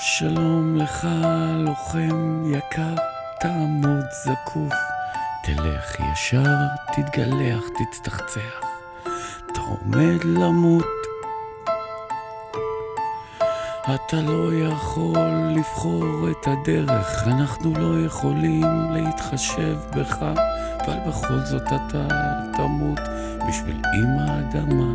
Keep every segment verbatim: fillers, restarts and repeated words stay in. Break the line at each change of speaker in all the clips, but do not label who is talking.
שלום לך לוחם יקר, תעמוד זקוף, תלך ישר, תתגלח, תצטחצח, אתה עומד למות. אתה לא יכול לבחור את הדרך, אנחנו לא יכולים להתחשב בך, אבל בכל זאת אתה תמות בשביל אמא האדמה.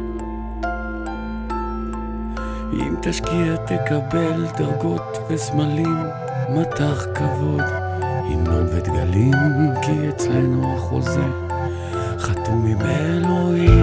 אם תשקיע תקבל דרגות וסמלים, מטח כבוד, המנון ודגלים, כי אצלנו החוזה חתום עם אלוהים.